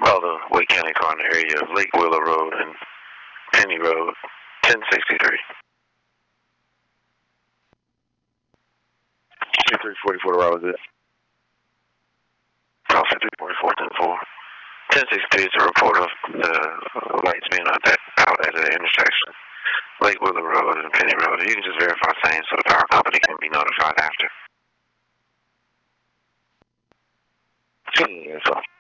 Well, the Wake County Coroner area of Lake Willow Road and Penny Road, 1063. 5344, where was it? Oh, 5344, 1063 is a report of the lights being out at the intersection. Lake Willow Road and Penny Road. You can just verify same so the power company can be notified after. Yeah, so.